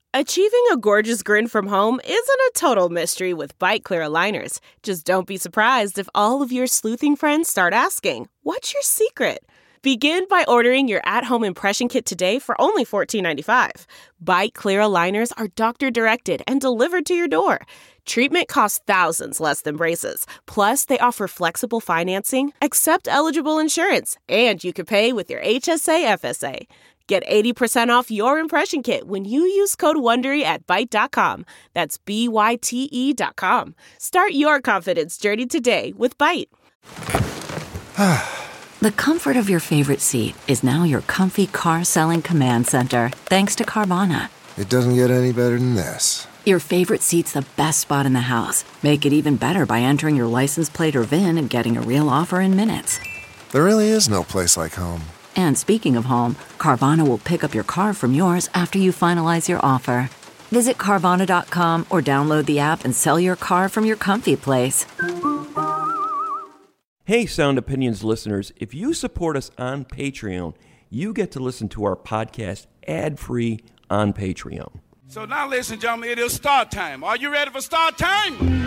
Achieving a gorgeous grin from home isn't a total mystery with Byte Clear aligners. Just don't be surprised if all of your sleuthing friends start asking, "What's your secret?" Begin by ordering your at-home impression kit today for only $14.95. Byte Clear aligners are doctor-directed and delivered to your door. Treatment costs thousands less than braces. Plus, they offer flexible financing, accept eligible insurance, and you can pay with your HSA FSA. Get 80% off your impression kit when you use code WONDERY at Byte.com. That's BYTE.com. Start your confidence journey today with Byte. The comfort of your favorite seat is now your comfy car selling command center, thanks to Carvana. It doesn't get any better than this. Your favorite seat's the best spot in the house. Make it even better by entering your license plate or VIN and getting a real offer in minutes. There really is no place like home. And speaking of home, Carvana will pick up your car from yours after you finalize your offer. Visit Carvana.com or download the app and sell your car from your comfy place. Hey, Sound Opinions listeners, if you support us on Patreon, you get to listen to our podcast ad-free on Patreon. So now, ladies and gentlemen, it is start time. Are you ready for start time?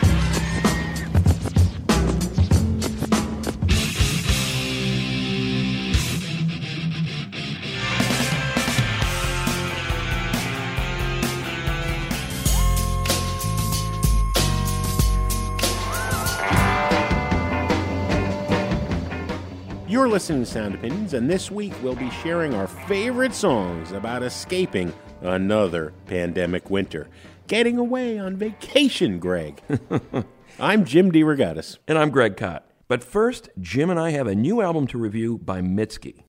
You're listening to Sound Opinions, and this week we'll be sharing our favorite songs about escaping another pandemic winter. Getting away on vacation, Greg. I'm Jim DeRogatis. And I'm Greg Kot. But first, Jim and I have a new album to review by Mitski.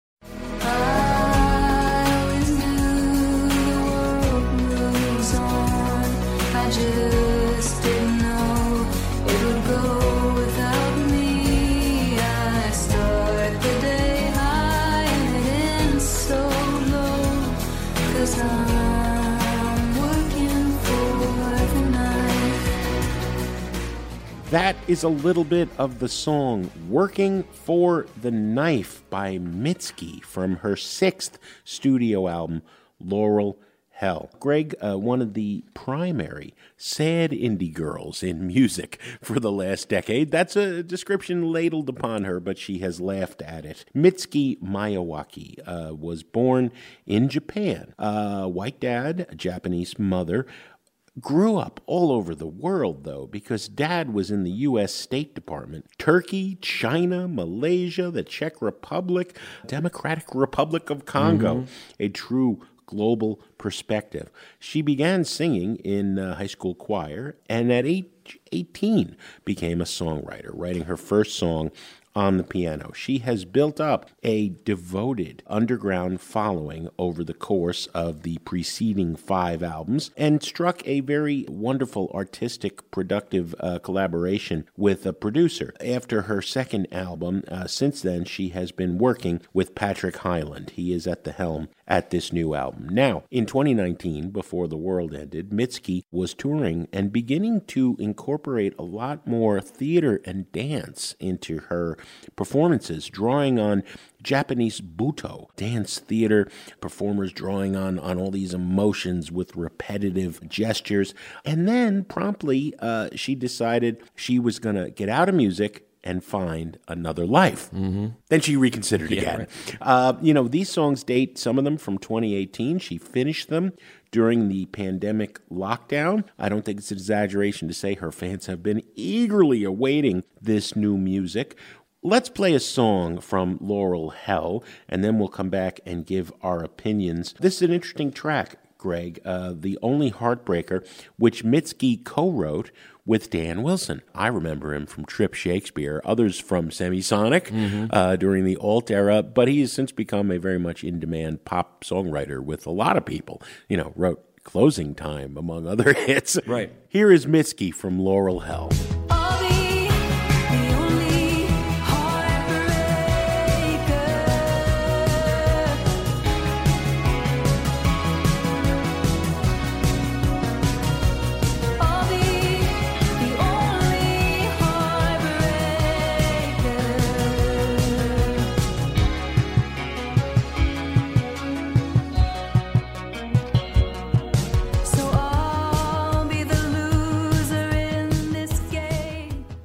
That is a little bit of the song Working for the Knife by Mitski from her 6th studio album, Laurel Hell. Greg, one of the primary sad indie girls in music for the last decade. That's a description ladled upon her, but she has laughed at it. Mitski Miyawaki was born in Japan. White dad, a Japanese mother. Grew up all over the world, though, because Dad was in the U.S. State Department. Turkey, China, Malaysia, the Czech Republic, Democratic Republic of Congo. A true global perspective. She began singing in high school choir, and at age 18 became a songwriter, writing her first song on the piano. She has built up a devoted underground following over the course of the preceding 5 albums and struck a very wonderful artistic, productive collaboration with a producer. After her second album, since then, she has been working with Patrick Hyland. He is at the helm at this new album. Now, in 2019, before the world ended, Mitski was touring and beginning to incorporate a lot more theater and dance into her performances, drawing on Japanese Buto, dance theater performers drawing on all these emotions with repetitive gestures. And then promptly she decided she was going to get out of music and find another life. Then she reconsidered again. Right. These songs date, some of them from 2018. She finished them during the pandemic lockdown. I don't think it's an exaggeration to say her fans have been eagerly awaiting this new music. Let's play a song from Laurel Hell, and then we'll come back and give our opinions. This is an interesting track, Greg, The Only Heartbreaker, which Mitski co-wrote with Dan Wilson. I remember him from Trip Shakespeare, others from Semisonic during the alt era, but he has since become a very much in-demand pop songwriter with a lot of people. Wrote Closing Time, among other hits. Right. Here is Mitski from Laurel Hell.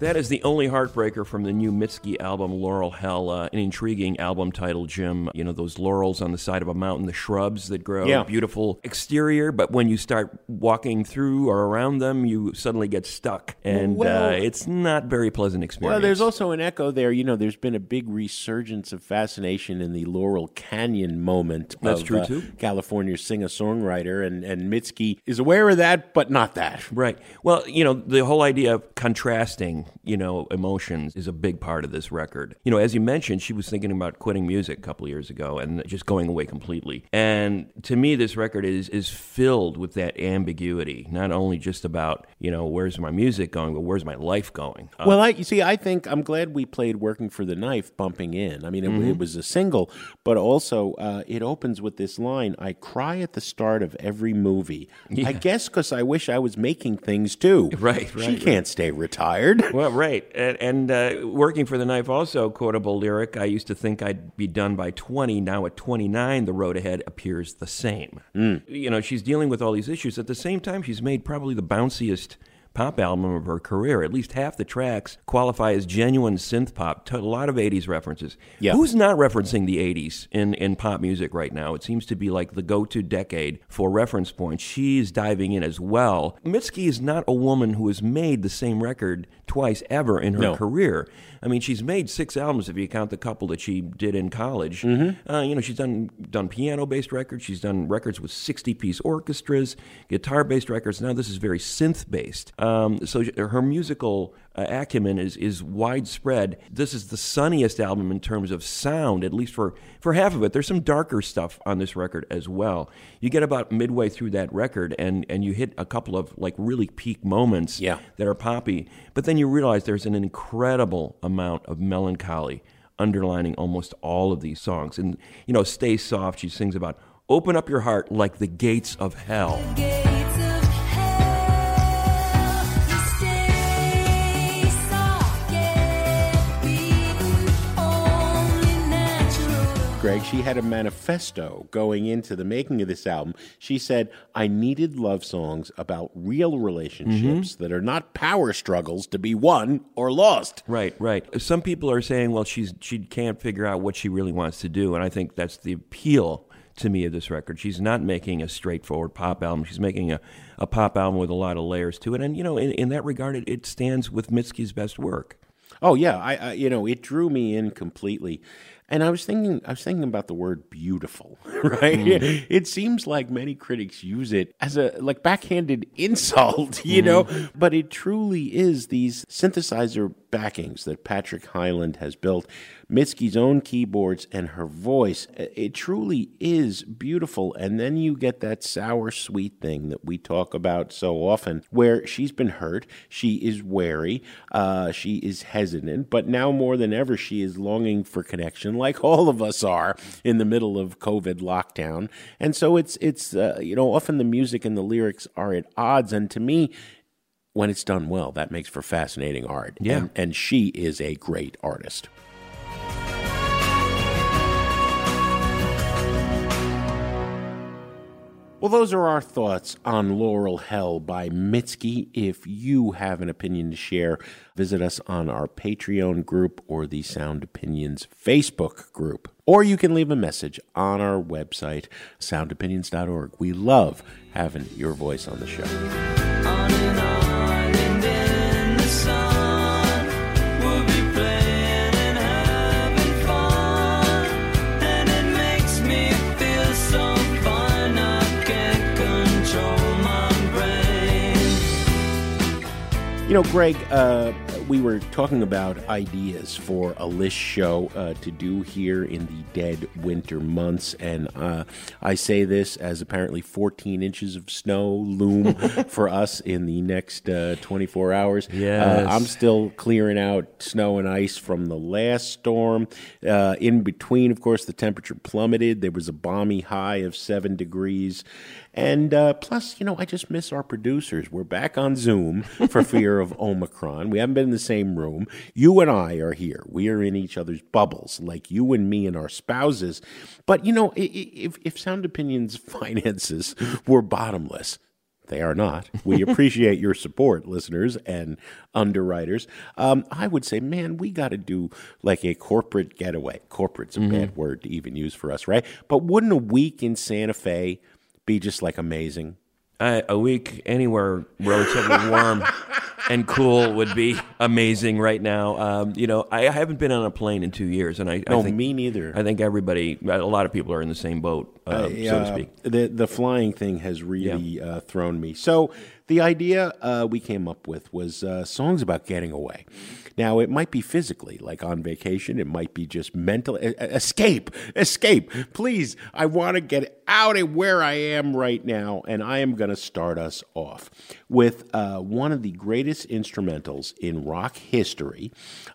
That is the only heartbreaker from the new Mitski album, Laurel Hell. An intriguing album title, Jim. You know, those laurels on the side of a mountain, the shrubs that grow, beautiful exterior, but when you start walking through or around them, you suddenly get stuck. And it's not very pleasant experience. Well, there's also an echo there. You know, there's been a big resurgence of fascination in the Laurel Canyon moment. That's true, too. California's singer-songwriter, and Mitski is aware of that, but not that. Right. Well, you know, the whole idea of contrasting, you know, emotions is a big part of this record. You know, as you mentioned, she was thinking about quitting music a couple of years ago and just going away completely. And to me, this record is filled with that ambiguity, not only just about, you know, where's my music going, but where's my life going. Well, I think I'm glad we played Working for the Knife bumping in. I mean, it was a single, but also it opens with this line, I cry at the start of every movie. Yeah. I guess because I wish I was making things too. Right. She can't stay retired. Well, right. And Working for the Knife, also quotable lyric, I used to think I'd be done by 20. Now at 29, the road ahead appears the same. You know, she's dealing with all these issues. At the same time, she's made probably the bounciest pop album of her career. At least half the tracks qualify as genuine synth pop. A lot of 80s references. Yeah. Who's not referencing the 80s in pop music right now? It seems to be like the go-to decade for reference points. She's diving in as well. Mitski is not a woman who has made the same record twice ever in her career. I mean, she's made 6 albums if you count the couple that she did in college. You know, she's done piano-based records. She's done records with 60-piece orchestras, guitar-based records. Now this is very synth-based. So her musical acumen is widespread. This is the sunniest album in terms of sound, at least for half of it. There's some darker stuff on this record as well. You get about midway through that record, and you hit a couple of like really peak moments that are poppy. But then you realize there's an incredible amount of melancholy underlining almost all of these songs. And, you know, Stay Soft, she sings about open up your heart like the gates of hell. Greg, she had a manifesto going into the making of this album. She said, I needed love songs about real relationships that are not power struggles to be won or lost. Right. Some people are saying, well, she can't figure out what she really wants to do, and I think that's the appeal to me of this record. She's not making a straightforward pop album. She's making a pop album with a lot of layers to it, and, you know, in that regard, it stands with Mitski's best work. Oh, yeah. I you know, it drew me in completely. And I was thinking about the word beautiful, right? It seems like many critics use it as a like backhanded insult, you know, but it truly is these synthesizer backings that Patrick Hyland has built, Mitski's own keyboards and her voice. It truly is beautiful. And then you get that sour, sweet thing that we talk about so often, where she's been hurt, she is wary, she is hesitant, but now more than ever, she is longing for connection, like all of us are in the middle of COVID lockdown. And so it's you know, often the music and the lyrics are at odds. And to me, when it's done well, that makes for fascinating art. Yeah. And she is a great artist. Well, those are our thoughts on Laurel Hell by Mitski. If you have an opinion to share, visit us on our Patreon group or the Sound Opinions Facebook group. Or you can leave a message on our website, soundopinions.org. We love having your voice on the show. On an island in the sun, we'll be playing and having fun, and it makes me feel so fine, I can't control my brain. You know, Greg, we were talking about ideas for a list show to do here in the dead winter months, and I say this as apparently 14 inches of snow loom for us in the next 24 hours. Yes. I'm still clearing out snow and ice from the last storm. In between, of course, the temperature plummeted. There was a balmy high of 7 degrees. And plus, you know, I just miss our producers. We're back on Zoom for fear of Omicron. We haven't been in the same room. You and I are here. We are in each other's bubbles, like you and me and our spouses. But, you know, if Sound Opinions finances were bottomless, They are not. We appreciate your support, listeners and underwriters. I would say, man, we got to do like a corporate getaway. Corporate's a bad word to even use for us, right? But wouldn't a week in Santa Fe be just like amazing? A week anywhere relatively warm and cool would be amazing right now. I haven't been on a plane in 2 years, and I think me neither. I think a lot of people are in the same boat, so to speak. The flying thing has really thrown me. So the idea we came up with was songs about getting away. Now, it might be physically, like on vacation. It might be just mental. Escape. Please, I want to get out of where I am right now, and I am going to start us off with one of the greatest instrumentals in rock history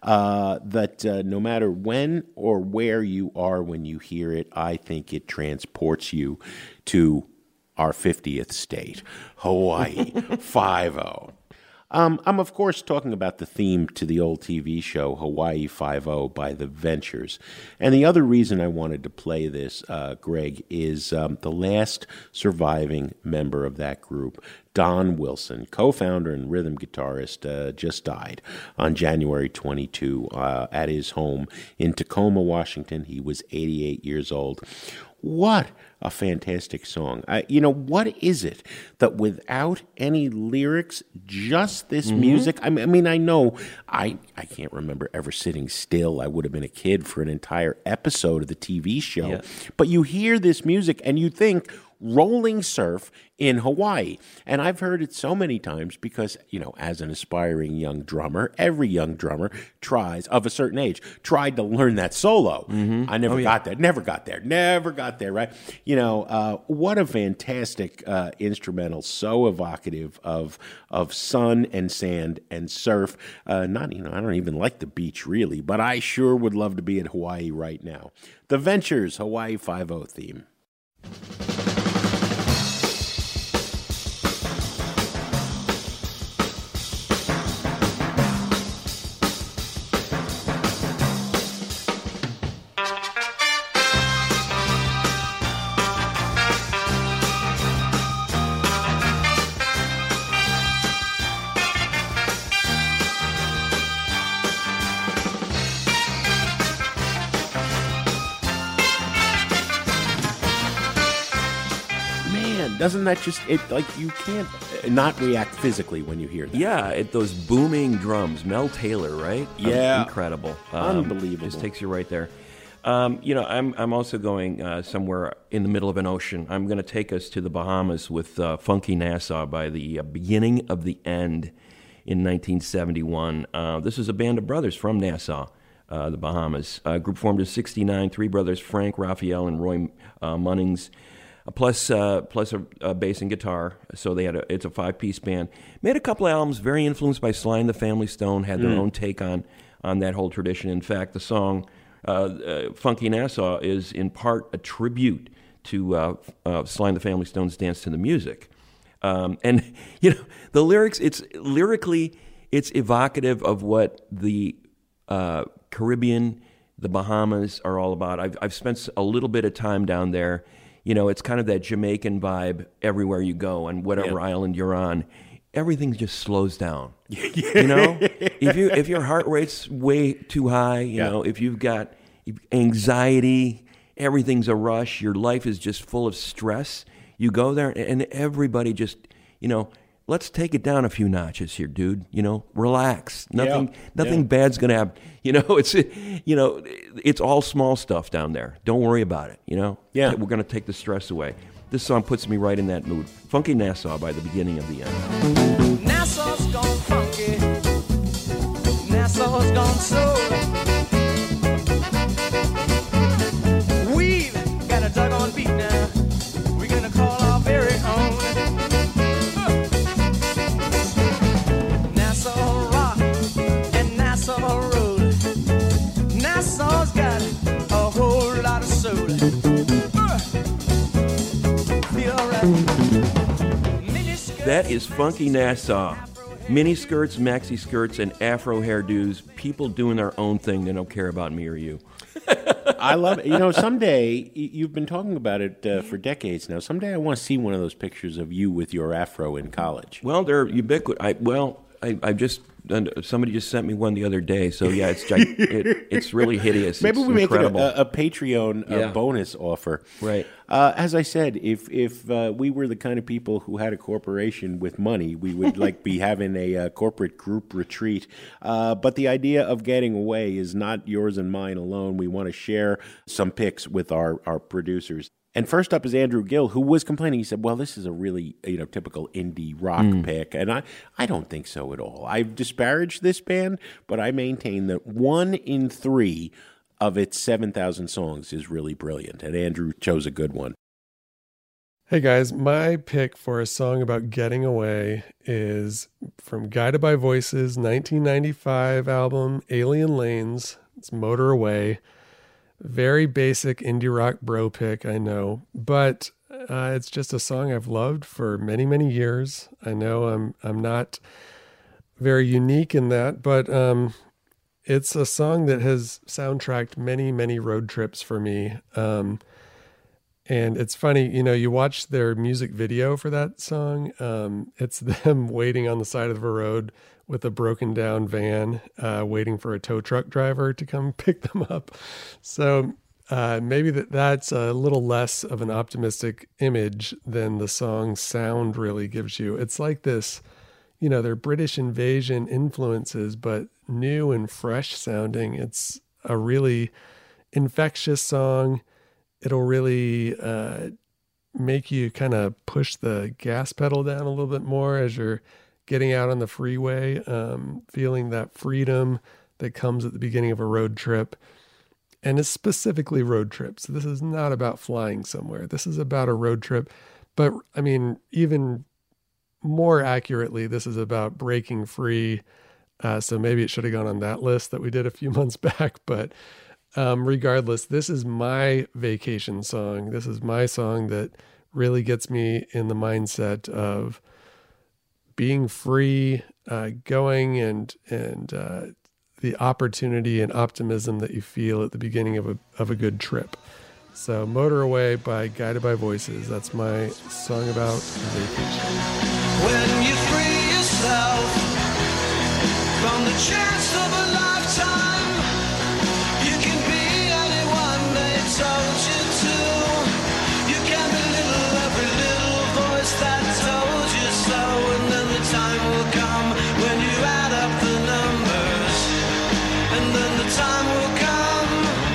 that no matter when or where you are when you hear it, I think it transports you to our 50th state, Hawaii 5-0. I'm, of course, talking about the theme to the old TV show Hawaii 5-0 by The Ventures. And the other reason I wanted to play this, Greg, is the last surviving member of that group, Don Wilson, co-founder and rhythm guitarist, just died on January 22 at his home in Tacoma, Washington. He was 88 years old. What a fantastic song. What is it that without any lyrics, just this music? I mean, I know I can't remember ever sitting still. I would have been a kid for an entire episode of the TV show. Yeah. But you hear this music and you think, rolling surf in Hawaii. And I've heard it so many times because, as an aspiring young drummer, every young drummer of a certain age, tried to learn that solo. I never got there. Never got there, right? What a fantastic instrumental, so evocative of sun and sand and surf. I don't even like the beach really, but I sure would love to be in Hawaii right now. The Ventures Hawaii 5-0 theme. Doesn't that just, you can't not react physically when you hear that? Yeah, those booming drums. Mel Taylor, right? Yeah. Incredible. Unbelievable. Just takes you right there. I'm also going somewhere in the middle of an ocean. I'm going to take us to the Bahamas with Funky Nassau by the beginning of the end in 1971. This is a band of brothers from Nassau, the Bahamas. A group formed in 1969, three brothers, Frank, Raphael, and Roy Munnings. Plus a bass and guitar, so it's a 5-piece band. Made a couple albums, very influenced by Sly and the Family Stone, had their own take on that whole tradition. In fact, the song Funky Nassau is in part a tribute to Sly and the Family Stone's Dance to the Music. And, the lyrics, it's evocative of what the Caribbean, the Bahamas are all about. I've spent a little bit of time down there. It's kind of that Jamaican vibe everywhere you go, and whatever island you're on, everything just slows down. If your heart rate's way too high, if you've got anxiety, everything's a rush, your life is just full of stress, you go there and everybody just, let's take it down a few notches here, dude. Relax. Nothing bad's gonna happen. It's all small stuff down there. Don't worry about it. Yeah. We're gonna take the stress away. This song puts me right in that mood. Funky Nassau by the beginning of the end. Nassau's gone funky. Nassau's gone soul. We've got a doggone beat now. We're gonna call our very own. Nassau Rock and Nassau Road. Nassau's got a whole lot of soul. Feel right. That is Funky Nassau. Mini skirts, maxi skirts, and afro hairdos. People doing their own thing. They don't care about me or you. I love it. Someday, you've been talking about it for decades now. Someday I want to see one of those pictures of you with your afro in college. Well, they're ubiquitous. I just somebody just sent me one the other day. So yeah, it's really hideous. Maybe it's we incredible. make it a Patreon bonus offer. Right. As I said, if we were the kind of people who had a corporation with money, we would be having a corporate group retreat. But the idea of getting away is not yours and mine alone. We want to share some picks with our producers. And first up is Andrew Gill, who was complaining. He said, well, this is a really typical indie rock pick. And I don't think so at all. I've disparaged this band, but I maintain that 1 in 3 of its 7,000 songs is really brilliant. And Andrew chose a good one. Hey guys, my pick for a song about getting away is from Guided by Voices' 1995 album, Alien Lanes. It's Motor Away. Very basic indie rock bro pick, I know, but it's just a song I've loved for many, many years. I know I'm not very unique in that, but it's a song that has soundtracked many, many road trips for me. And it's funny, you watch their music video for that song. It's them waiting on the side of a road with a broken down van, waiting for a tow truck driver to come pick them up. So maybe that's a little less of an optimistic image than the song's sound really gives you. It's like this, they're British invasion influences, but new and fresh sounding. It's a really infectious song. It'll really make you kind of push the gas pedal down a little bit more as you're getting out on the freeway, feeling that freedom that comes at the beginning of a road trip. And it's specifically road trips. This is not about flying somewhere. This is about a road trip. But I mean, even more accurately, this is about breaking free. So maybe it should have gone on that list that we did a few months back. But regardless, this is my vacation song. This is my song that really gets me in the mindset of being free, going and the opportunity and optimism that you feel at the beginning of a good trip. So Motor Away by Guided by Voices. That's my song about vacation. When you free yourself from the chance of a lifetime, you can be anyone they told you to. You can belittle every little voice that told you so. And then the time will come when you add up the numbers. And then the time will come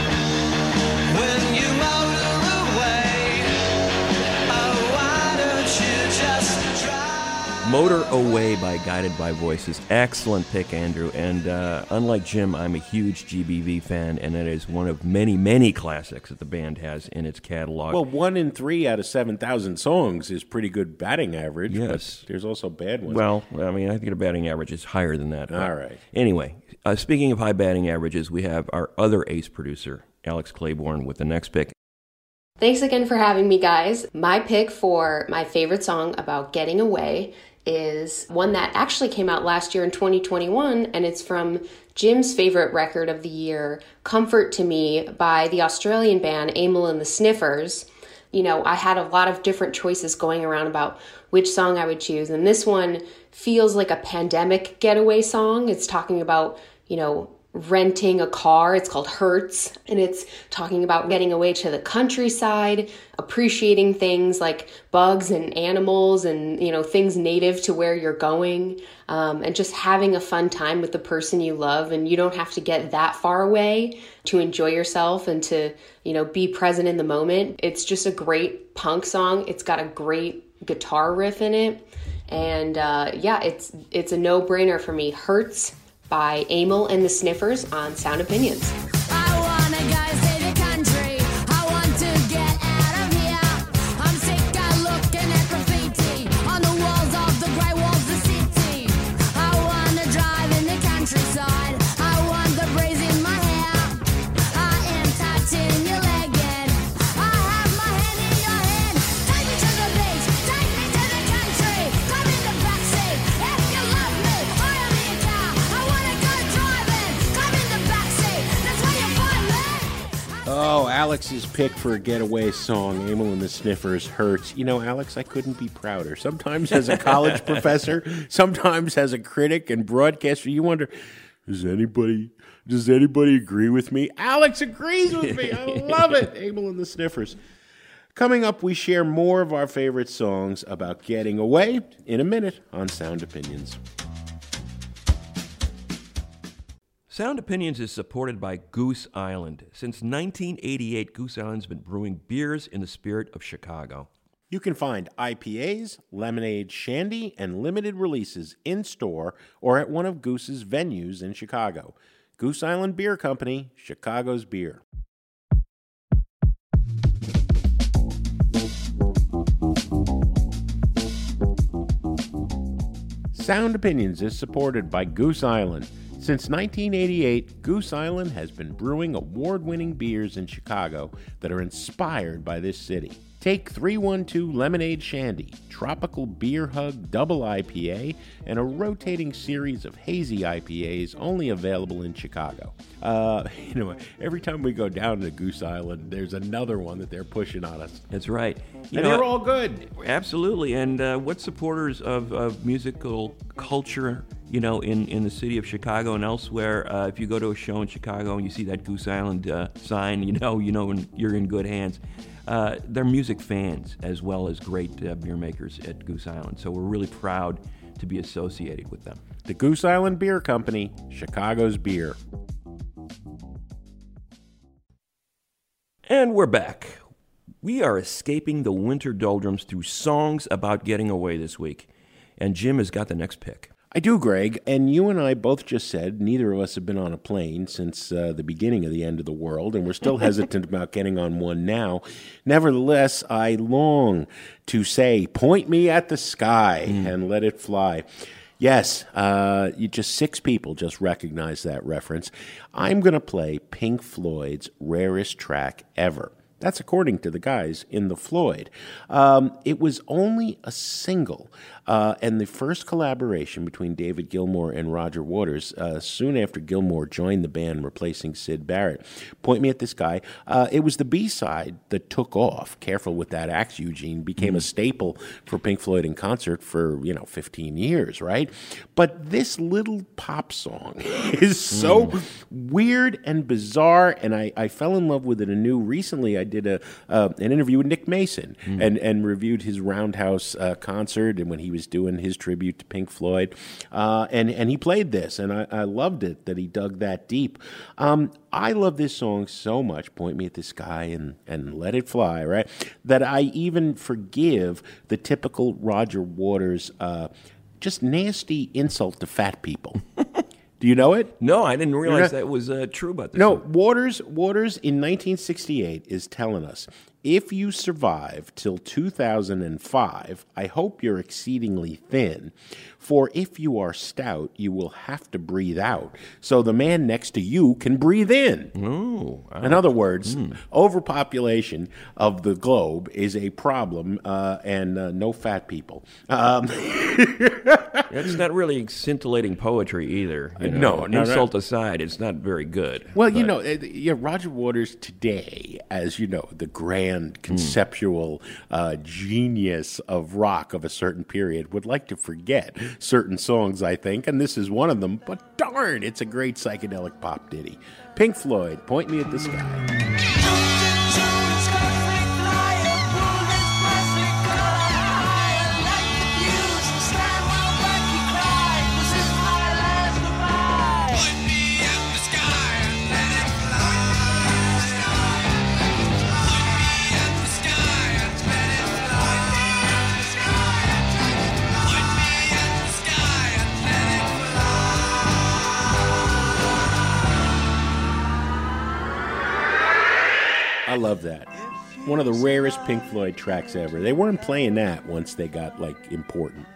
when you motor away. Oh, why don't you just drive? Motor Away by Guided by Voices. Excellent pick, Andrew. And unlike Jim, I'm a huge GBV fan, and it is one of many, many classics that the band has in its catalog. Well, 1 in 3 out of 7,000 songs is pretty good batting average. Yes. But there's also bad ones. Well, I mean, I think the batting average is higher than that. All right. Anyway, speaking of high batting averages, we have our other ace producer, Alex Claiborne, with the next pick. Thanks again for having me, guys. My pick for my favorite song about getting away is one that actually came out last year in 2021, and it's from Jim's favorite record of the year, Comfort to Me, by the Australian band Amyl and the Sniffers. I had a lot of different choices going around about which song I would choose, and this one feels like a pandemic getaway song. It's talking about, renting a car. It's called Hertz, and it's talking about getting away to the countryside, appreciating things like bugs and animals and, things native to where you're going, and just having a fun time with the person you love. And you don't have to get that far away to enjoy yourself and to, be present in the moment. It's just a great punk song. It's got a great guitar riff in it. And it's a no-brainer for me. Hertz by Amyl and the Sniffers on Sound Opinions. I wanna go see the country. I want to get out of here. I'm sick of looking at graffiti on the walls of the grey walls of the city. I wanna drive in the countryside. I want the breeze in my hair. I am touching your leg and I have my hand in your hand. Take me to the beach, take me to the country. Come in the backseat if you love me. I am in your car. I wanna go driving. Come in the backseat. That's what Alex's pick for a getaway song, Emil and the Sniffers, hurts. You know, Alex, I couldn't be prouder. Sometimes as a college professor, sometimes as a critic and broadcaster, you wonder, does anybody agree with me? Alex agrees with me. I love it. Emil and the Sniffers. Coming up, we share more of our favorite songs about getting away in a minute on Sound Opinions. Sound Opinions is supported by Goose Island. Since 1988, Goose Island's been brewing beers in the spirit of Chicago. You can find IPAs, lemonade, shandy, and limited releases in-store or at one of Goose's venues in Chicago. Goose Island Beer Company, Chicago's beer. Sound Opinions is supported by Goose Island. Since 1988, Goose Island has been brewing award-winning beers in Chicago that are inspired by this city. Take 312 Lemonade Shandy, Tropical Beer Hug Double IPA, and a rotating series of hazy IPAs only available in Chicago. Every time we go down to Goose Island, there's another one that they're pushing on us. That's right. They're all good. Absolutely. And what supporters of musical culture, in the city of Chicago and elsewhere, if you go to a show in Chicago and you see that Goose Island sign, you're in good hands. They're music fans as well as great beer makers at Goose Island. So we're really proud to be associated with them. The Goose Island Beer Company, Chicago's beer. And we're back. We are escaping the winter doldrums through songs about getting away this week. And Jim has got the next pick. I do, Greg, and you and I both just said neither of us have been on a plane since the beginning of the end of the world, and we're still hesitant about getting on one now. Nevertheless, I long to say, point me at the sky and let it fly. Yes, just 6 people just recognize that reference. I'm going to play Pink Floyd's rarest track ever. That's according to the guys in The Floyd. It was only a single, and the first collaboration between David Gilmour and Roger Waters, soon after Gilmour joined the band, replacing Syd Barrett. Point Me at This Guy. It was the B-side that took off. Careful with that axe, Eugene. Became a staple for Pink Floyd in concert for, 15 years, right? But this little pop song is so weird and bizarre, and I fell in love with it anew recently. I did an interview with Nick Mason and reviewed his Roundhouse concert and when he was doing his tribute to Pink Floyd. And he played this, and I loved it that he dug that deep. I love this song so much, Point Me at the Sky and Let It Fly, right, that I even forgive the typical Roger Waters just nasty insult to fat people. Do you know it? No, I didn't realize that was true about this. No, Waters in 1968 is telling us, if you survive till 2005, I hope you're exceedingly thin. For if you are stout, you will have to breathe out, so the man next to you can breathe in. Oh, wow. In other words, overpopulation of the globe is a problem, and no fat people. It's not really scintillating poetry either. No. Insult aside, it's not very good. Well, Roger Waters today, as you know, the grand conceptual genius of rock of a certain period, would like to forget certain songs, I think, and this is one of them, but darn, it's a great psychedelic pop ditty. Pink Floyd, Point Me at the Sky. I love that. One of the rarest Pink Floyd tracks ever. They weren't playing that once they got, important.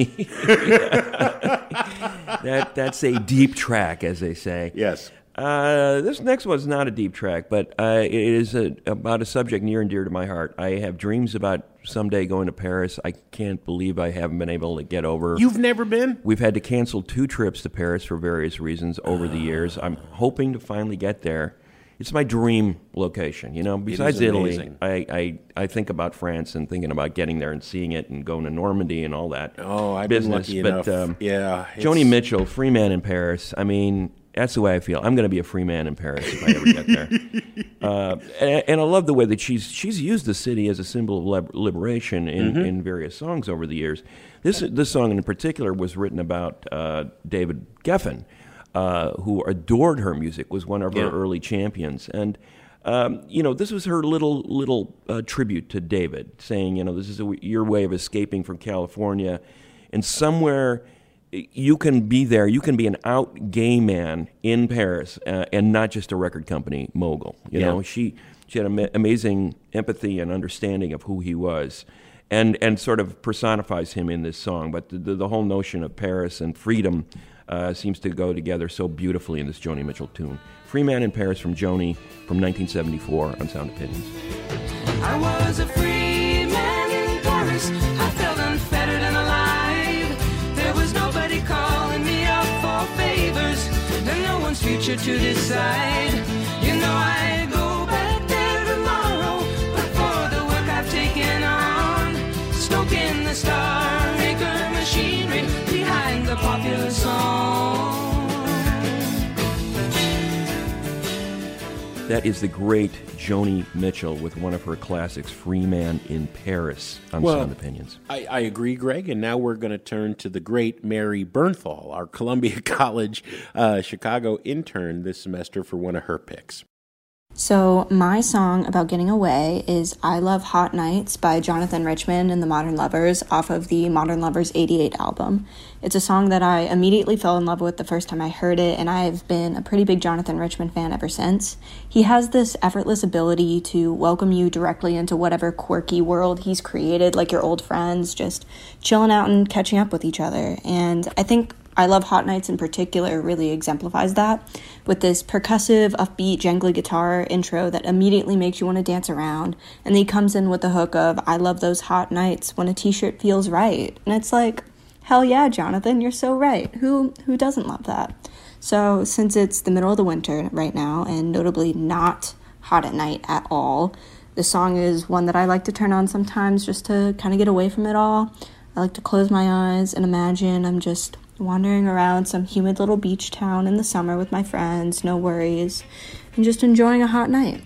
That's a deep track, as they say. Yes. This next one's not a deep track, but it is about a subject near and dear to my heart. I have dreams about someday going to Paris. I can't believe I haven't been able to get over. You've never been? We've had to cancel 2 trips to Paris for various reasons over the years. I'm hoping to finally get there. it's my dream location. You know, besides amazing. Italy, I think about France and thinking about getting there and seeing it and going to Normandy and all that. Oh, I've business. been lucky enough. Yeah, Joni Mitchell, free man in Paris. I mean, that's the way I feel. I'm going to be a free man in Paris if I ever get there. And I love the way that she's used the city as a symbol of liberation in various songs over the years. This song in particular was written about David Geffen, who adored her music, was one of her early champions. And, this was her little tribute to David, saying, this is your way of escaping from California. And somewhere you can be there, you can be an out gay man in Paris and not just a record company mogul. You know, she had amazing empathy and understanding of who he was. And sort of personifies him in this song. But the whole notion of Paris and freedom seems to go together so beautifully in this Joni Mitchell tune. Free Man in Paris from Joni from 1974 on Sound Opinions. I was a free man in Paris. I felt unfettered and alive. There was nobody calling me up for favors, and no one's future to decide. You know I go back there tomorrow, but for the work I've taken on, stoking the Star Maker machinery behind the popular song. That is the great Joni Mitchell with one of her classics, Free Man in Paris, on Sound Opinions. I agree, Greg, and now we're going to turn to the great Mary Bernthal, our Columbia College Chicago intern this semester, for one of her picks. So my song about getting away is I Love Hot Nights by Jonathan Richman and the Modern Lovers off of the Modern Lovers 88 album. It's a song that I immediately fell in love with the first time I heard it, and I've been a pretty big Jonathan Richman fan ever since. He has this effortless ability to welcome you directly into whatever quirky world he's created, like your old friends, just chilling out and catching up with each other. And I think I Love Hot Nights in particular really exemplifies that, with this percussive, upbeat, jangly guitar intro that immediately makes you want to dance around, and then he comes in with the hook of I love those hot nights when a t-shirt feels right. And it's like, hell yeah, Jonathan, you're so right. Who doesn't love that? So since it's the middle of the winter right now, and notably not hot at night at all, the song is one that I like to turn on sometimes just to kind of get away from it all. I like to close my eyes and imagine I'm just wandering around some humid little beach town in the summer with my friends, no worries, and just enjoying a hot night.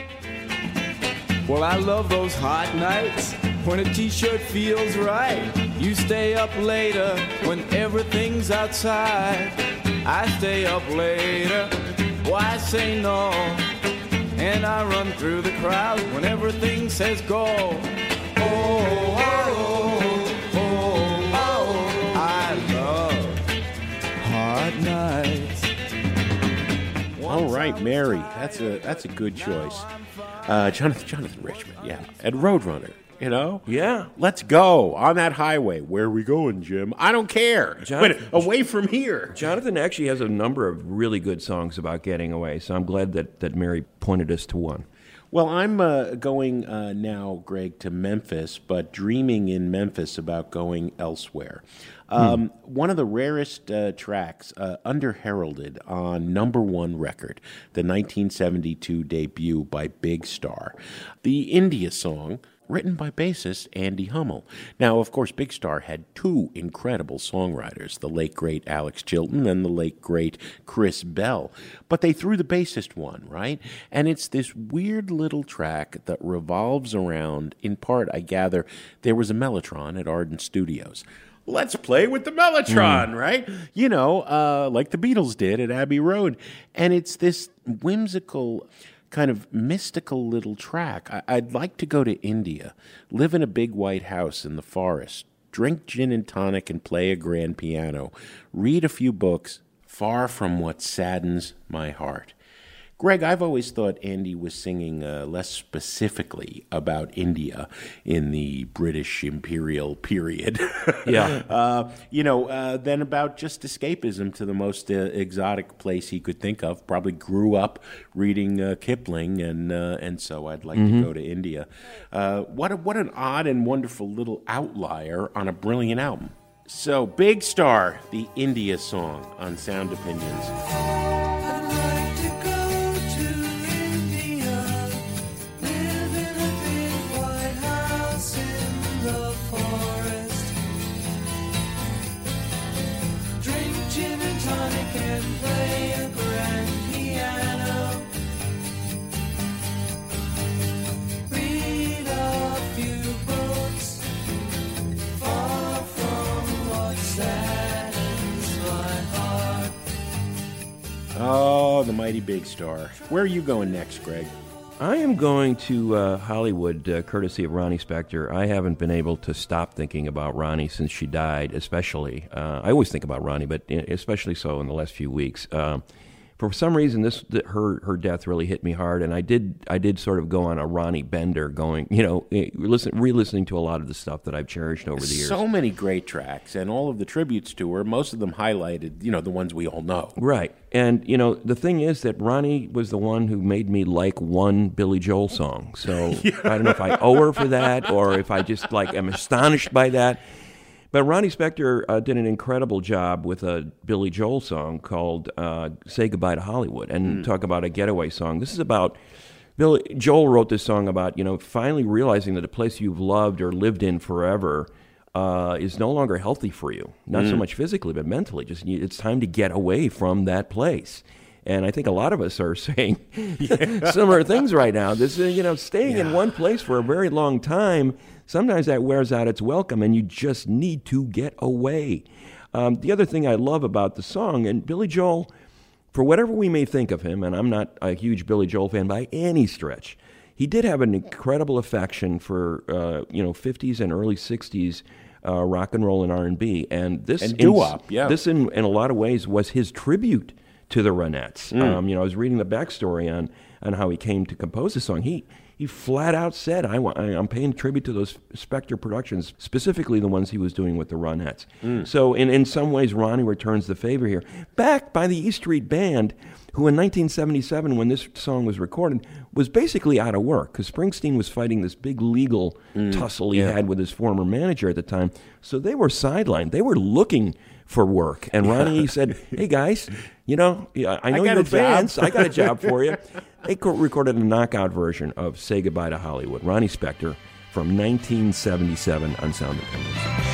Well, I love those hot nights when a t-shirt feels right. You stay up later when everything's outside. I stay up later, why say no? And I run through the crowd when everything says go. Oh, oh, oh, oh, oh, I love hot nights. All right, Mary, that's a good choice. Jonathan Richman, yeah, and Roadrunner, you know? Yeah. Let's go on that highway. Where are we going, Jim? I don't care. But away from here. Jonathan actually has a number of really good songs about getting away, so I'm glad that Mary pointed us to one. Well, I'm going now, Greg, to Memphis, but dreaming in Memphis about going elsewhere. One of the rarest tracks under-heralded on #1 record, the 1972 debut by Big Star, the India song, written by bassist Andy Hummel. Now, of course, Big Star had two incredible songwriters, the late, great Alex Chilton and the late, great Chris Bell. But they threw the bassist one, right? And it's this weird little track that revolves around, in part, I gather, there was a Mellotron at Ardent Studios. Let's play with the Mellotron, right? You know, like the Beatles did at Abbey Road. And it's this whimsical, kind of mystical little track. I'd like to go to India, live in a big white house in the forest, drink gin and tonic and play a grand piano, read a few books, far from what saddens my heart. Greg, I've always thought Andy was singing less specifically about India in the British imperial period. Yeah. Than about just escapism to the most exotic place he could think of. Probably grew up reading Kipling, and so I'd like to go to India. What an odd and wonderful little outlier on a brilliant album. So, Big Star, the India song on Sound Opinions. Ronnie can play a grand piano. Read a few books, far from what saddens my heart. Oh, the mighty Big Star. Where are you going next, Greg? I am going to Hollywood, courtesy of Ronnie Spector. I haven't been able to stop thinking about Ronnie since she died, especially. I always think about Ronnie, but especially so in the last few weeks. For some reason, her death really hit me hard, and I did sort of go on a Ronnie bender, going, re-listening to a lot of the stuff that I've cherished over the years. So many great tracks, and all of the tributes to her, most of them highlighted, the ones we all know. Right. And, the thing is that Ronnie was the one who made me like one Billy Joel song. So I don't know if I owe her for that or if I just, am astonished by that. But Ronnie Spector did an incredible job with a Billy Joel song called Say Goodbye to Hollywood, and talk about a getaway song. This is about, Joel wrote this song about, finally realizing that a place you've loved or lived in forever is no longer healthy for you. Not so much physically, but mentally. Just it's time to get away from that place. And I think a lot of us are saying similar things right now. This is, staying in one place for a very long time, sometimes that wears out its welcome, and you just need to get away. The other thing I love about the song, and Billy Joel, for whatever we may think of him, and I'm not a huge Billy Joel fan by any stretch, he did have an incredible affection for 50s and early 60s rock and roll and R&B, and this doo-wop, This in a lot of ways was his tribute to the Ronettes. I was reading the backstory on how he came to compose the song. He flat out said, I'm paying tribute to those Spector productions, specifically the ones he was doing with the Ronettes. So in some ways, Ronnie returns the favor here. Backed by the E Street Band, who in 1977, when this song was recorded, was basically out of work, because Springsteen was fighting this big legal tussle he had with his former manager at the time. So they were sidelined. They were looking for work. And Ronnie said, hey, guys, I know you're fans. I got a job for you. They recorded a knockout version of Say Goodbye to Hollywood, Ronnie Spector, from 1977 on Sound of Memories.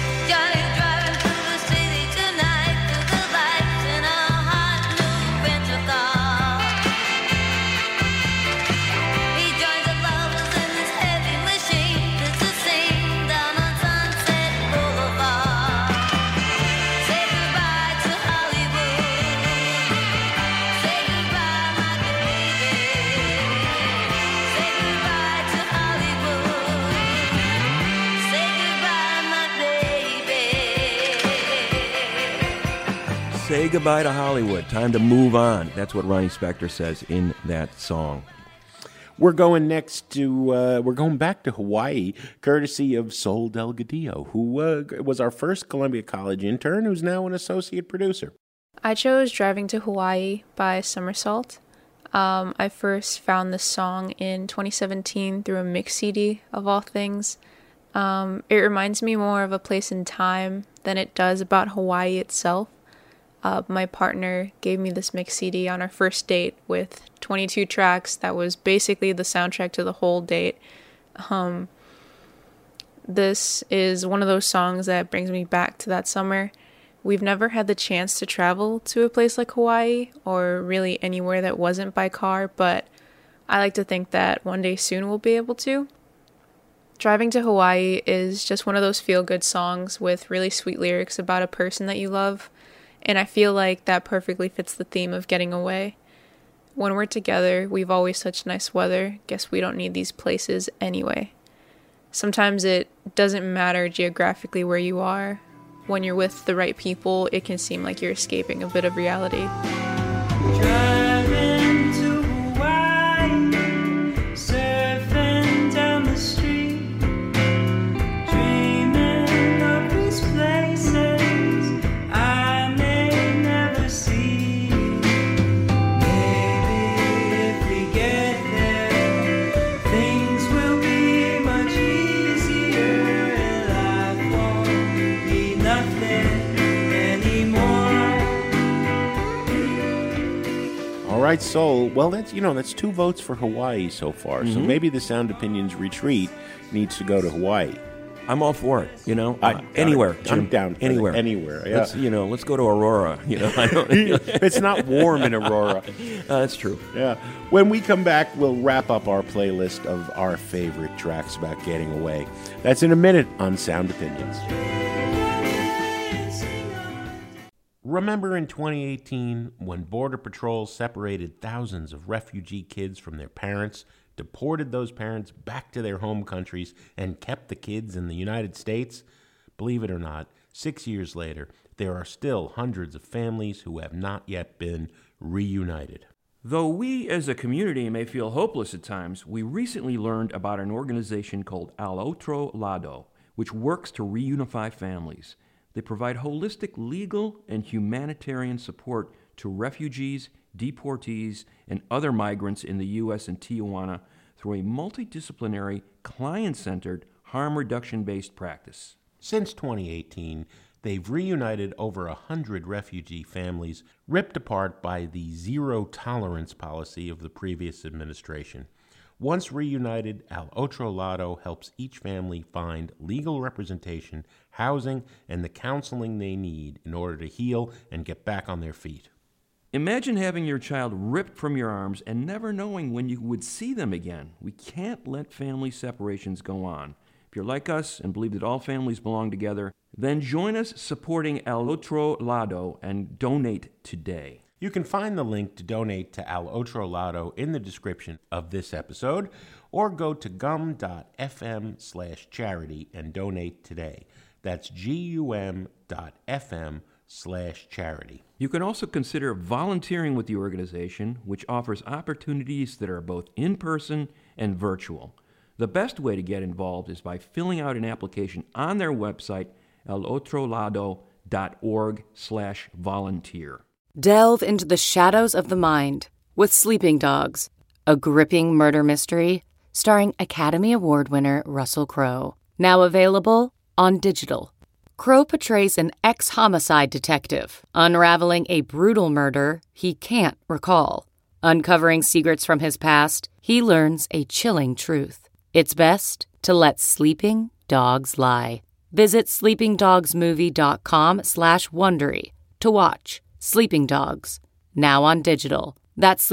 Say goodbye to Hollywood. Time to move on. That's what Ronnie Spector says in that song. We're going back to Hawaii, courtesy of Sol Delgadillo, who was our first Columbia College intern, who's now an associate producer. I chose Driving to Hawaii by Somersault. I first found this song in 2017 through a mix CD, of all things. It reminds me more of a place in time than it does about Hawaii itself. My partner gave me this mix CD on our first date with 22 tracks. That was basically the soundtrack to the whole date. This is one of those songs that brings me back to that summer. We've never had the chance to travel to a place like Hawaii, or really anywhere that wasn't by car, but I like to think that one day soon we'll be able to. Driving to Hawaii is just one of those feel-good songs with really sweet lyrics about a person that you love. And I feel like that perfectly fits the theme of getting away. When we're together, we've always such nice weather. Guess we don't need these places anyway. Sometimes it doesn't matter geographically where you are. When you're with the right people, it can seem like you're escaping a bit of reality. Driving to Hawaii, surfing down the street, dreaming of these places I may never see. Maybe if we get there, things will be much easier, and life won't be nothing anymore. All right, Sol. Well, that's 2 votes for Hawaii so far. So maybe the Sound Opinions retreat needs to go to Hawaii. I'm all for it. Anywhere, Jim. I'm down for anywhere. Anywhere. Yeah. Let's go to Aurora. I don't. It's not warm in Aurora. That's true. Yeah. When we come back, we'll wrap up our playlist of our favorite tracks about getting away. That's in a minute on Sound Opinions. Remember in 2018 when Border Patrol separated thousands of refugee kids from their parents, deported those parents back to their home countries, and kept the kids in the United States? Believe it or not, 6 years later, there are still hundreds of families who have not yet been reunited. Though we as a community may feel hopeless at times, we recently learned about an organization called Al Otro Lado, which works to reunify families. They provide holistic legal and humanitarian support to refugees, deportees, and other migrants in the U.S. and Tijuana through a multidisciplinary, client-centered, harm reduction-based practice. Since 2018, they've reunited over 100 refugee families ripped apart by the zero-tolerance policy of the previous administration. Once reunited, Al Otro Lado helps each family find legal representation, housing, and the counseling they need in order to heal and get back on their feet. Imagine having your child ripped from your arms and never knowing when you would see them again. We can't let family separations go on. If you're like us and believe that all families belong together, then join us supporting Al Otro Lado and donate today. You can find the link to donate to Al Otro Lado in the description of this episode, or go to gum.fm/charity and donate today. That's gum.fm/charity. You can also consider volunteering with the organization, which offers opportunities that are both in-person and virtual. The best way to get involved is by filling out an application on their website, alotrolado.org/volunteer. Delve into the shadows of the mind with Sleeping Dogs, a gripping murder mystery starring Academy Award winner Russell Crowe. Now available on digital. Crowe portrays an ex-homicide detective unraveling a brutal murder he can't recall. Uncovering secrets from his past, he learns a chilling truth. It's best to let sleeping dogs lie. Visit sleepingdogsmovie.com/Wondery to watch Sleeping Dogs, now on digital. That's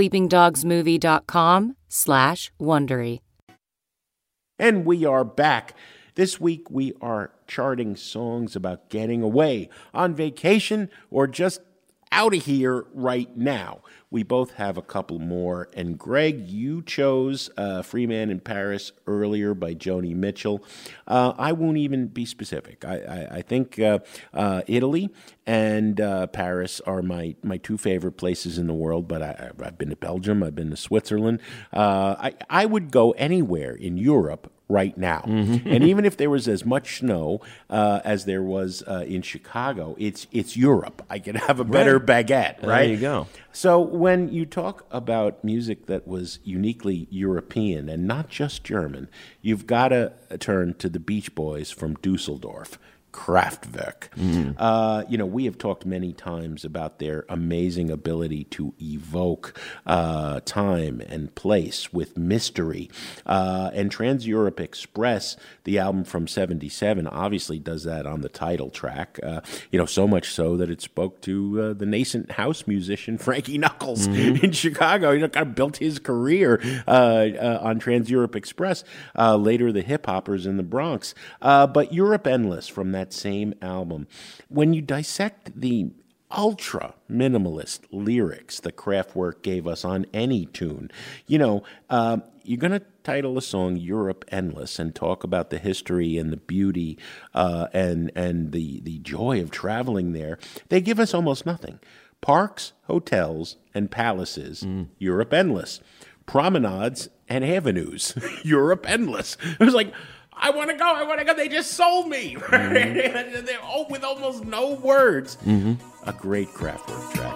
sleepingdogsmovie.com/Wondery. And we are back. This week we are charting songs about getting away, on vacation, or just out of here right now. We both have a couple more. And Greg, you chose Free Man in Paris earlier by Joni Mitchell. I won't even be specific. I think Italy and Paris are my two favorite places in the world, but I've been to Belgium, I've been to Switzerland. I would go anywhere in Europe right now. Mm-hmm. And even if there was as much snow as there was in Chicago, it's Europe. I could have a better baguette, right? There you go. So when you talk about music that was uniquely European and not just German, you've got to turn to the Beach Boys from Dusseldorf. Kraftwerk. Mm-hmm. We have talked many times about their amazing ability to evoke time and place with mystery. And Trans-Europe Express, the album from '77, obviously does that on the title track. So much so that it spoke to the nascent house musician Frankie Knuckles in Chicago. Kind of built his career on Trans-Europe Express. Later, the hip-hoppers in the Bronx. But Europe Endless from that same album. When you dissect the ultra minimalist lyrics that Kraftwerk gave us on any tune, you're going to title a song Europe Endless and talk about the history and the beauty and the joy of traveling there. They give us almost nothing. Parks, hotels, and palaces, Europe Endless. Promenades and avenues, Europe Endless. It was like, I want to go. They just sold me. Mm-hmm. With almost no words. Mm-hmm. A great Kraftwerk track.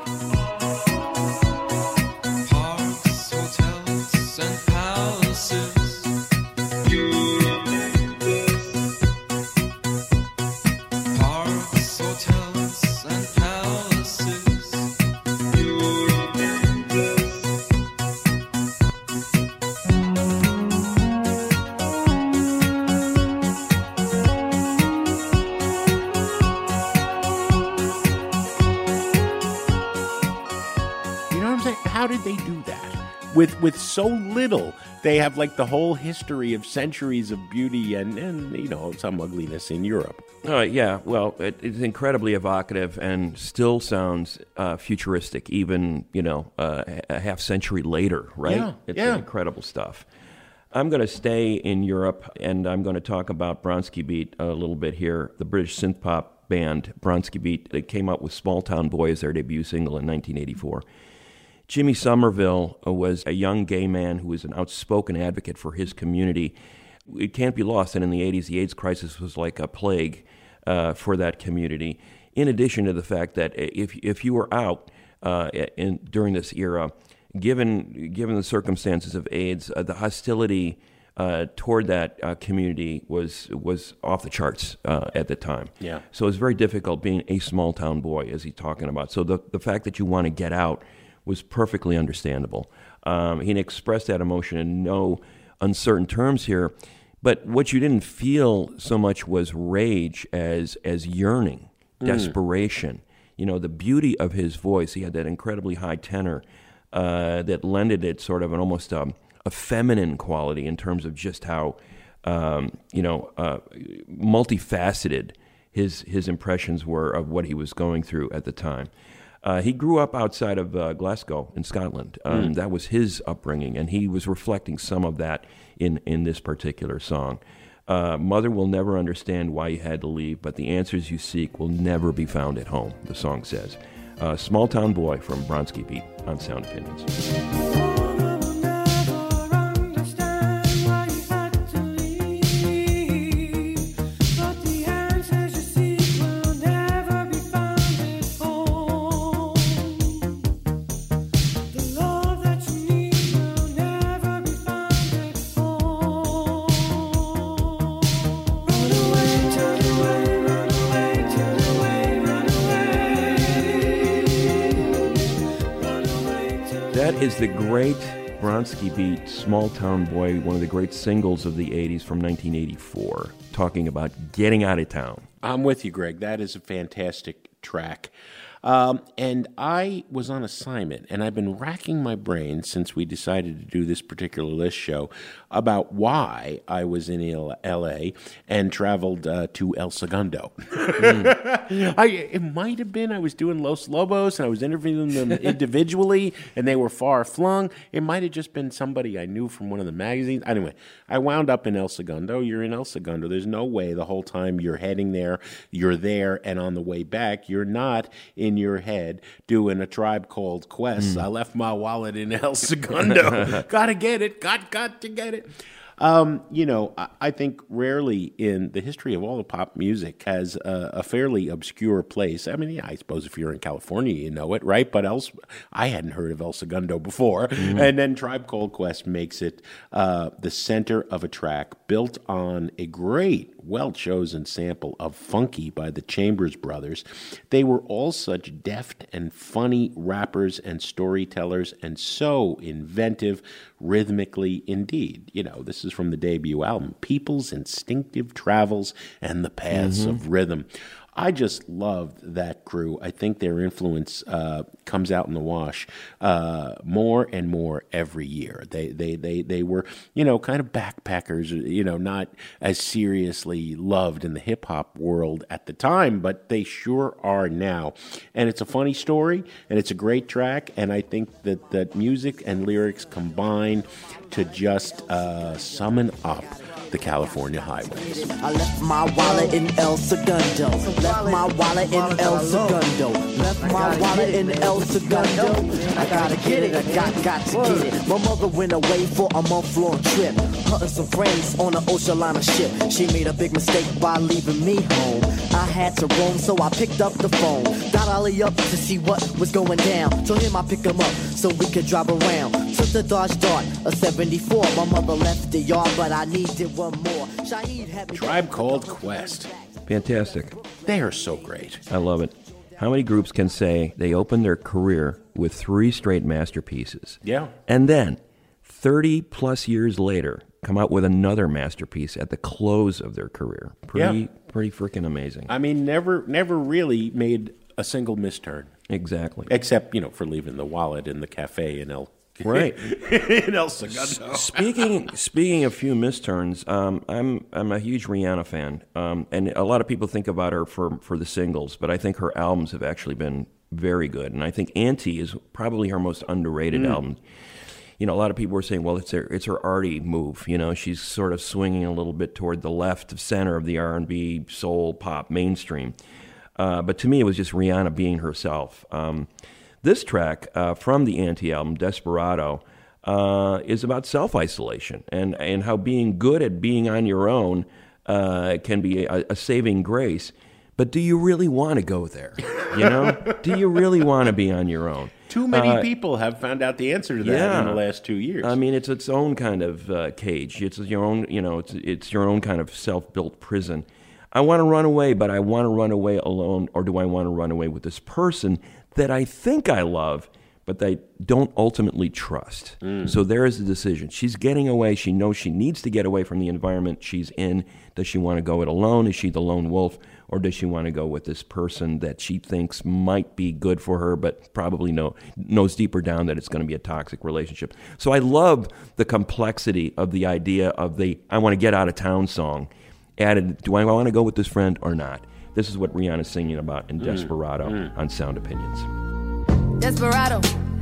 Parks, hotels, and palaces. Parks, hotels, and palaces. How did they do that? With so little, they have like the whole history of centuries of beauty and you know, some ugliness in Europe. Yeah, well, it's incredibly evocative and still sounds futuristic, even, you know, a half century later, right? Yeah, It's yeah. incredible stuff. I'm going to stay in Europe, and I'm going to talk about Bronski Beat a little bit here. The British synth pop band Bronski Beat, they came out with Small Town Boy as their debut single in 1984. Jimmy Somerville was a young gay man who was an outspoken advocate for his community. It can't be lost that in the 80s, the AIDS crisis was like a plague for that community. In addition to the fact that if you were out during this era, given the circumstances of AIDS, the hostility toward that community was off the charts at the time. Yeah. So it's very difficult being a small town boy, as he's talking about. So the fact that you want to get out was perfectly understandable. He expressed that emotion in no uncertain terms here, but what you didn't feel so much was rage as yearning, desperation. You know, the beauty of his voice. He had that incredibly high tenor that lended it sort of an almost a feminine quality in terms of just how multifaceted his impressions were of what he was going through at the time. He grew up outside of Glasgow in Scotland. That was his upbringing, and he was reflecting some of that in this particular song. Mother will never understand why you had to leave, but the answers you seek will never be found at home, the song says. Small Town Boy from Bronski Beat on Sound Opinions. That is the great Bronski Beat, Small Town Boy, one of the great singles of the 80s from 1984, talking about getting out of town. I'm with you, Greg. That is a fantastic track. And I was on assignment, and I've been racking my brain since we decided to do this particular list show about why I was in L.A. and traveled to El Segundo. It might have been I was doing Los Lobos, and I was interviewing them individually, and they were far-flung. It might have just been somebody I knew from one of the magazines. Anyway, I wound up in El Segundo. You're in El Segundo. There's no way the whole time you're heading there, you're there, and on the way back, you're not in your head doing a Tribe Called Quest. I left my wallet in El Segundo. Gotta get it. Got to get it. I think rarely in the history of all of pop music has a fairly obscure place. I mean, yeah, I suppose if you're in California, you know it, right? But I hadn't heard of El Segundo before. And then Tribe Called Quest makes it the center of a track built on a great, well-chosen sample of Funky by the Chambers Brothers. They were all such deft and funny rappers and storytellers and so inventive rhythmically indeed. You know, this is from the debut album, People's Instinctive Travels and the Paths of Rhythm. I just loved that crew. I think their influence comes out in the wash more and more every year. They were, kind of backpackers, not as seriously loved in the hip-hop world at the time, but they sure are now. And it's a funny story, and it's a great track, and I think that music and lyrics combine to just summon up the California highways. I left my wallet in El Segundo. Left my wallet in El Segundo. Left my wallet in El Segundo. I gotta get it. I got to get it. My mother went away for a month-long trip, hunting some friends on an ocean liner ship. She made a big mistake by leaving me home. I had to roam, so I picked up the phone. Dialed Ollie up to see what was going down. Told him I'd pick him up so we could drive around. Took the Dodge Dart, a 74. My mother left the yard, but I needed one more. Shaheed had me. Tribe Called Quest. Fantastic. They are so great. I love it. How many groups can say they opened their career with 3 straight masterpieces? Yeah. And then, 30 plus years later, come out with another masterpiece at the close of their career. Pretty freaking amazing. I mean, never really made a single misturn. Exactly. Except, for leaving the wallet in the cafe in El Right. in El Segundo. Speaking of few misturns, I'm a huge Rihanna fan, and a lot of people think about her for the singles, but I think her albums have actually been very good, and I think Auntie is probably her most underrated album. A lot of people were saying, well, it's her arty move. She's sort of swinging a little bit toward the left of center of the R&B, soul, pop, mainstream. But to me, it was just Rihanna being herself. This track from the Auntie album, Desperado, is about self-isolation and how being good at being on your own can be a saving grace. But do you really want to go there? Do you really want to be on your own? Too many people have found out the answer to that in the last 2 years. I mean, it's its own kind of cage. It's your own, it's your own kind of self-built prison. I want to run away, but I want to run away alone, or do I want to run away with this person that I think I love, but they don't ultimately trust? So there is the decision. She's getting away. She knows she needs to get away from the environment she's in. Does she want to go it alone? Is she the lone wolf? Or does she want to go with this person that she thinks might be good for her, but probably knows deeper down that it's going to be a toxic relationship? So I love the complexity of the idea of the I want to get out of town song added, do I want to go with this friend or not? This is what Rihanna's singing about in Desperado on Sound Opinions. Desperado,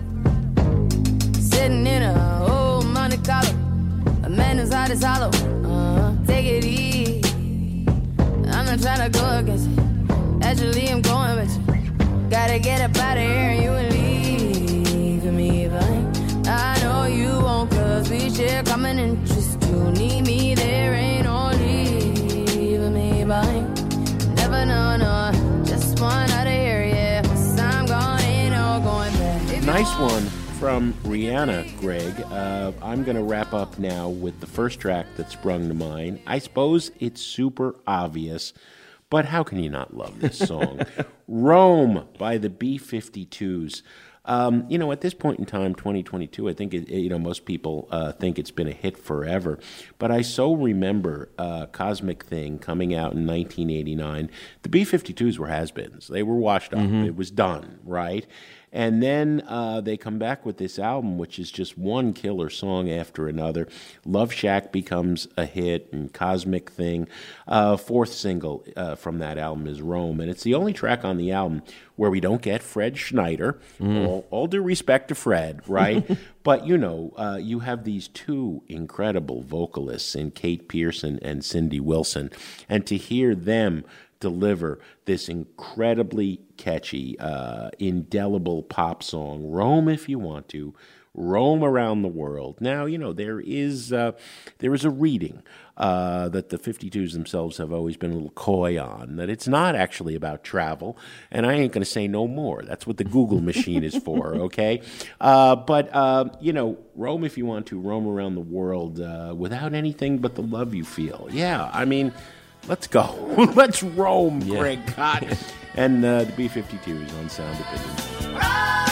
sitting in a old Monte Carlo. A man whose heart is hollow. Take it easy. I'm not trying to go against it. Actually, I'm going with you. Gotta get up out of here and you will leave me behind. I know you won't, cause we share common interest. You need me, there ain't no leaving me behind. Never know, no. Just one out of here, yeah. Once I'm gone, ain't no going back. Nice one from Rihanna, Greg. I'm going to wrap up now with the first track that sprung to mind. I suppose it's super obvious, but how can you not love this song? Rome by the B-52s. At this point in time, 2022, I think, most people think it's been a hit forever. But I so remember Cosmic Thing coming out in 1989. The B-52s were has-beens. They were washed up. It was done, right? And then they come back with this album, which is just one killer song after another. Love Shack becomes a hit, and Cosmic Thing. Fourth single from that album is Rome, and it's the only track on the album where we don't get Fred Schneider. All due respect to Fred, right? But, you have these two incredible vocalists in Kate Pearson and Cindy Wilson, and to hear them deliver this incredibly catchy, indelible pop song, Roam If You Want To, roam around the world. Now, there is a reading that the 52s themselves have always been a little coy on, that it's not actually about travel, and I ain't going to say no more. That's what the Google machine is for, okay? But roam if you want to, roam around the world without anything but the love you feel. Yeah, I mean, let's go. Let's roam, Greg Kot. And the B-52s on Sound Opinions.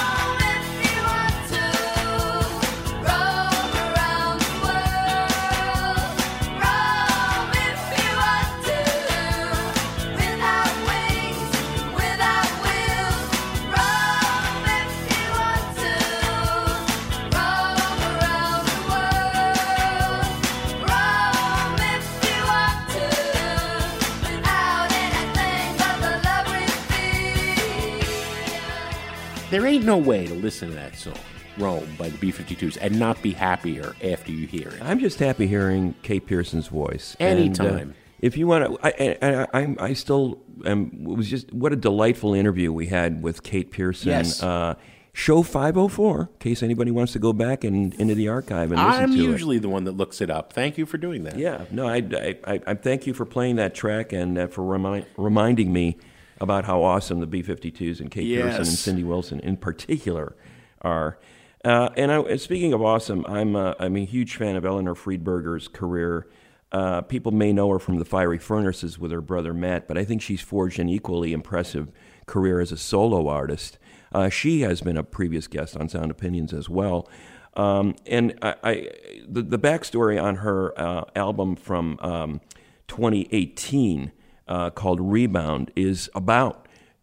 There ain't no way to listen to that song, Rome, by the B-52s, and not be happier after you hear it. I'm just happy hearing Kate Pearson's voice. Anytime. And, if you want to, I still am, it was just, what a delightful interview we had with Kate Pearson. Yes. Show 504, in case anybody wants to go back and into the archive and listen to it. I'm usually the one that looks it up. Thank you for doing that. Yeah, no, I thank you for playing that track and for reminding me about how awesome the B-52s and Kate Pearson and Cindy Wilson in particular are. And speaking of awesome, I'm a huge fan of Eleanor Friedberger's career. People may know her from the Fiery Furnaces with her brother Matt, but I think she's forged an equally impressive career as a solo artist. She has been a previous guest on Sound Opinions as well. And the backstory on her album from 2018 called Rebound is about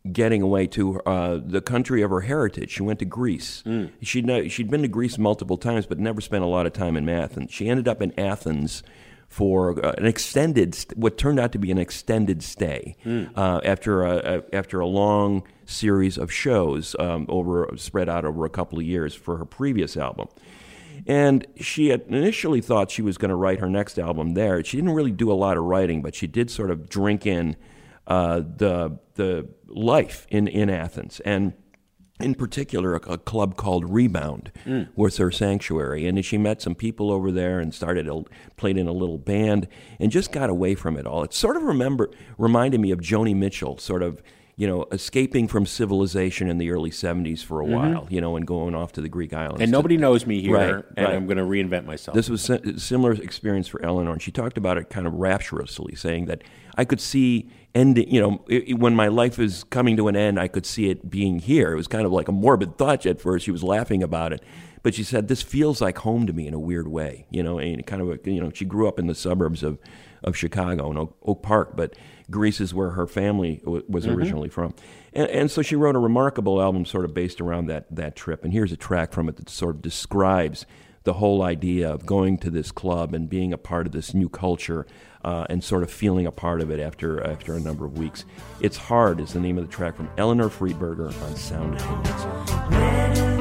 getting away to the country of her heritage. She went to Greece. She'd been to Greece multiple times, but never spent a lot of time in Athens. She ended up in Athens for what turned out to be an extended stay after a long series of shows spread out over a couple of years for her previous album. And she had initially thought she was going to write her next album there. She didn't really do a lot of writing, but she did sort of drink in the life in Athens, and in particular a club called Rebound was her sanctuary. And she met some people over there and played in a little band and just got away from it all. It sort of reminded me of Joni Mitchell, sort of, escaping from civilization in the early 70s for a while, and going off to the Greek islands. And nobody knows me here, right. I'm going to reinvent myself. This was a similar experience for Eleanor, and she talked about it kind of rapturously, saying that I could see ending, when my life is coming to an end, I could see it being here. It was kind of like a morbid thought at first. She was laughing about it. But she said, this feels like home to me in a weird way, and kind of, she grew up in the suburbs of Chicago, in Oak Park, but Greece is where her family was originally from. And so she wrote a remarkable album sort of based around that trip. And here's a track from it that sort of describes the whole idea of going to this club and being a part of this new culture and sort of feeling a part of it after a number of weeks. It's Hard is the name of the track from Eleanor Friedberger on Sound Opinions.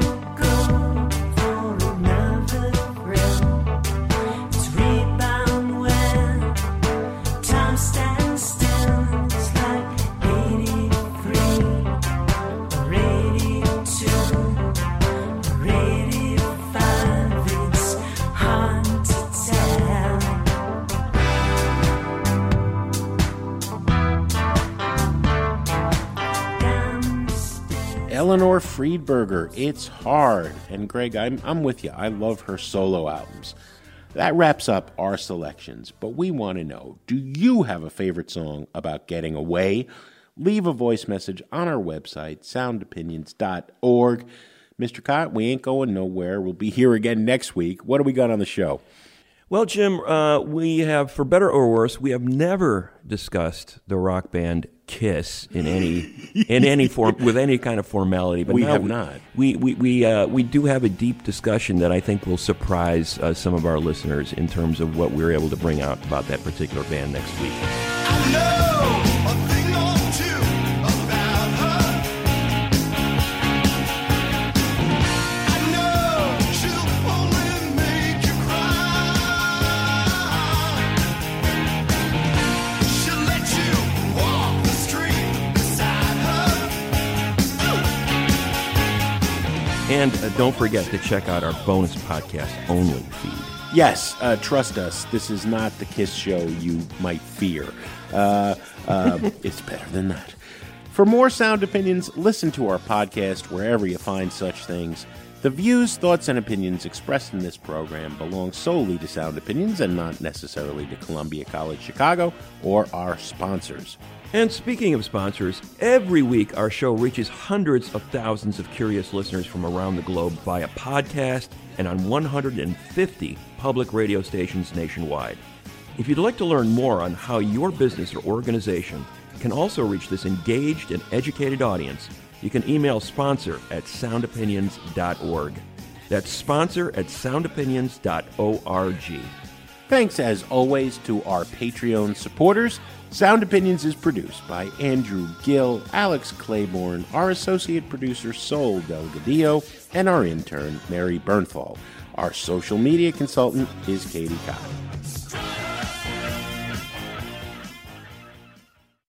Eleanor Friedberger, It's Hard. And Greg, I'm with you. I love her solo albums. That wraps up our selections, but we want to know, do you have a favorite song about getting away? Leave a voice message on our website, soundopinions.org. Mr. Cott, we ain't going nowhere. We'll be here again next week. What do we got on the show? Well, Jim, we have, for better or worse, we have never discussed the rock band Kiss in any form with any kind of formality. But we have not. We do have a deep discussion that I think will surprise some of our listeners in terms of what we're able to bring out about that particular band next week. I know a thing or two about her. I know she'll only make you cry. She'll let you walk the street beside her. And don't forget to check out our bonus podcast only feed. Yes, trust us, this is not the Kiss show you might fear. It's better than that. For more Sound Opinions, listen to our podcast wherever you find such things. The views, thoughts, and opinions expressed in this program belong solely to Sound Opinions and not necessarily to Columbia College Chicago or our sponsors. And speaking of sponsors, every week our show reaches hundreds of thousands of curious listeners from around the globe via podcast and on 150 public radio stations nationwide. If you'd like to learn more on how your business or organization can also reach this engaged and educated audience, you can email sponsor@soundopinions.org. That's sponsor@soundopinions.org. Thanks, as always, to our Patreon supporters. Sound Opinions is produced by Andrew Gill, Alex Claiborne, our associate producer Sol Delgadillo, and our intern Mary Bernthal. Our social media consultant is Katie Cobb.